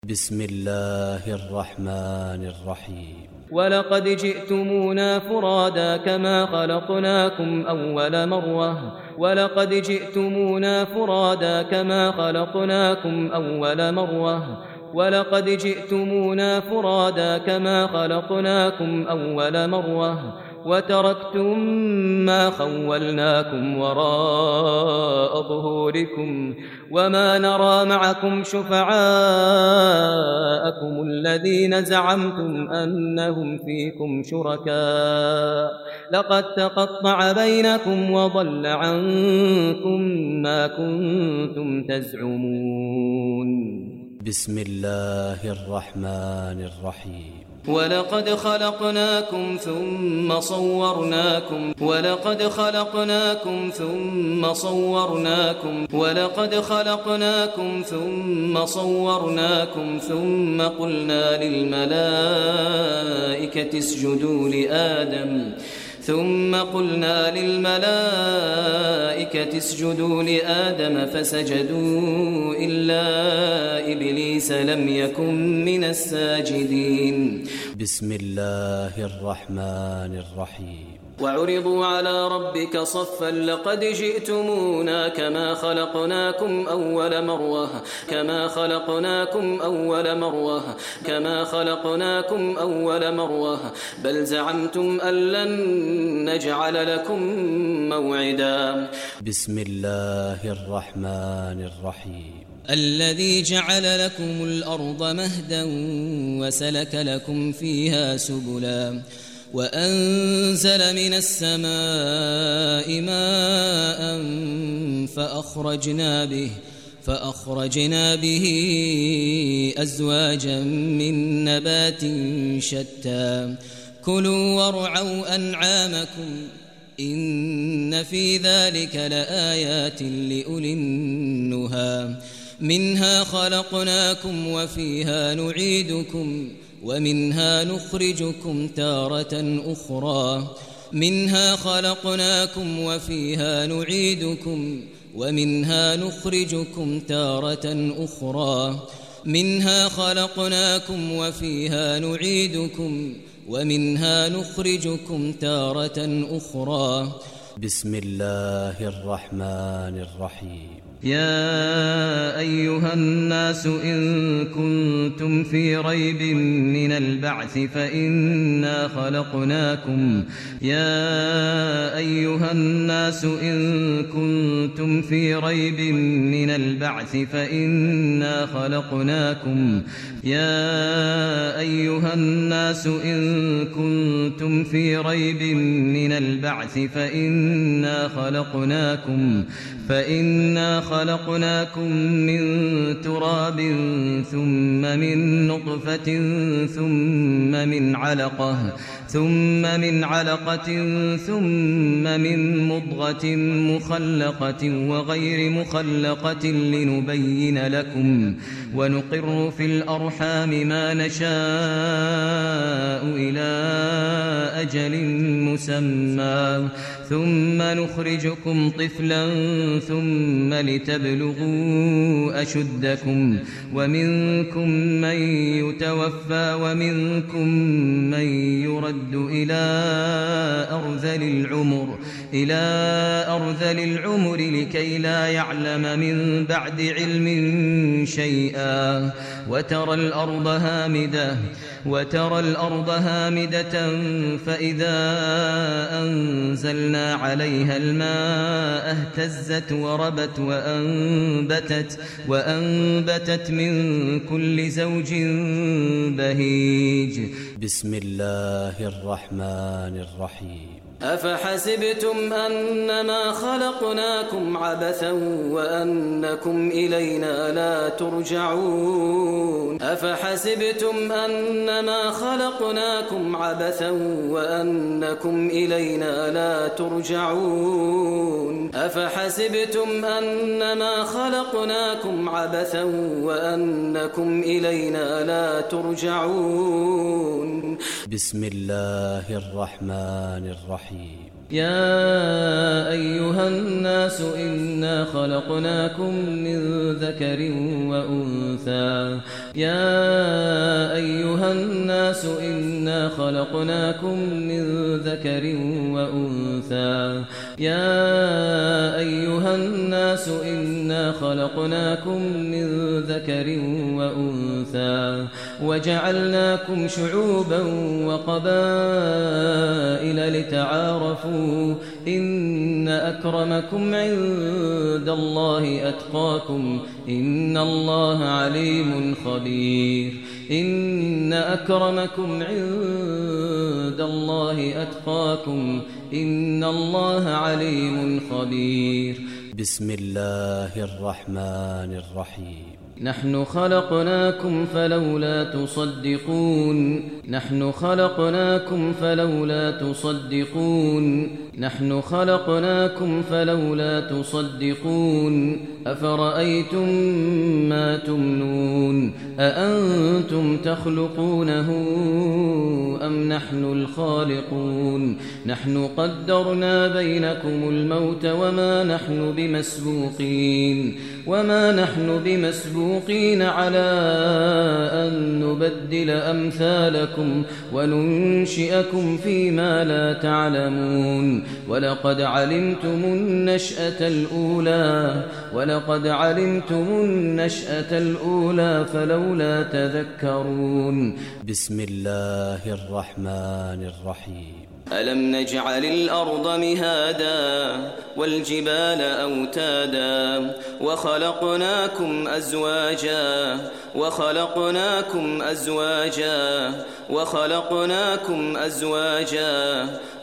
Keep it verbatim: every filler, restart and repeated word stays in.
بسم الله الرحمن الرحيم. ولقد جئتمونا فرادا كما خلقناكم أول مرة ولقد جئتمونا فرادا كما خلقناكم أول مرة ولقد جئتمونا فرادا كما خلقناكم أول مرة وتركتم ما خولناكم وراء ظهوركم وما نرى معكم شفعاءكم الذين زعمتم أنهم فيكم شركاء لقد تقطع بينكم وضل عنكم ما كنتم تزعمون. بسم الله الرحمن الرحيم. ولقد خلقناكم ثم صورناكم ولقد خلقناكم ثم صورناكم ولقد خلقناكم ثم صورناكم ثم قلنا للملائكة اسجدوا لآدم ثم قلنا للملائكة اسجدوا لآدم فسجدوا إلا إبليس لم يكن من الساجدين. بسم الله الرحمن الرحيم. وعرضوا على ربك صفا لقد جئتمونا كما خلقناكم أول مرة كما خلقناكم أول مرة كما خلقناكم أول مرة بل زعمتم أن لن نجعل لكم موعدا. بسم الله الرحمن الرحيم. الذي جعل لكم الأرض مهدا وسلك لكم فيها سبلا وأنزل من السماء ماء فأخرجنا به فأخرجنا به أزواجا من نبات شتى كلوا وارعوا أنعامكم إن في ذلك لآيات لأولي النهى منها خلقناكم وفيها نعيدكم ومنها نخرجكم تارة أخرى منها خلقناكم وفيها نعيدكم ومنها نخرجكم تارة أخرى منها خلقناكم وفيها نعيدكم ومنها نخرجكم تارة أخرى. بسم الله الرحمن الرحيم. يا أيها الناس إن كنتم في ريب من البعث فإنا خلقناكم يا أيها الناس إن كنتم في ريب من البعث فإنا خلقناكم يا أيها الناس إن كنتم في ريب من البعث فإنا خلقناكم فإنا خلقناكم من تراب ثم من نطفة ثم من علقة ثم من علقة ثم من مضغة مخلقة وغير مخلقة لنبين لكم ونقر في الأرحام ما نشاء إلى أجل مسمى ثم نخرجكم طفلا ثم لتبلغوا أشدكم ومنكم من يتوفى ومنكم من يرد إلى أرذل العمر إلى أرذل العمر لكي لا يعلم من بعد علم شيئا وترى الأرض هامدة وترى الأرض هامدة فإذا أنزلنا عليها الماء اهتزت وربت وأنبتت وأنبتت من كل زوج بهيج. بسم الله الرحمن الرحيم. أفحسبتم أنما خلقناكم عبثا وأنكم إلينا لا ترجعون أفحسبتم أنما خلقناكم عبثا وأنكم إلينا لا ترجعون أفحسبتم أنما خلقناكم عبثا وأنكم إلينا لا ترجعون. بسم الله الرحمن الرحيم. يا أيها الناس إنا خلقناكم من ذكر وأنثى يا أيها الناس إنا خلقناكم من ذكر وأنثى يا أيها الناس إنا خلقناكم من ذكر وأنثى وجعلناكم شعوبا وقبائل لتعارفوا إن أكرمكم عند الله أتقاكم إن الله عليم خبير إن أكرمكم عند الله أتقاكم إن الله عليم خبير. بسم الله الرحمن الرحيم. نحن خلقناكم فلولا تصدقون نحن خلقناكم فلولا تصدقون نحن خلقناكم فلولا تصدقون أفرأيتم ما تمنون أأنتم تخلقونه أم نحن الخالقون نحن قدرنا بينكم الموت وما نحن بمسبوقين وما نحن بمسبوقين على أن نبدل أمثالكم وننشئكم فيما لا تعلمون ولقد علمتم النشأة الأولى ولقد علمتم النشأة الأولى فلولا تذكرون. بسم الله الرحمن الرحيم. ألم نجعل الأرض مهادا والجبال أوتادا وخلقناكم أزواجا وخلقناكم أزواجا وخلقناكم أزواجا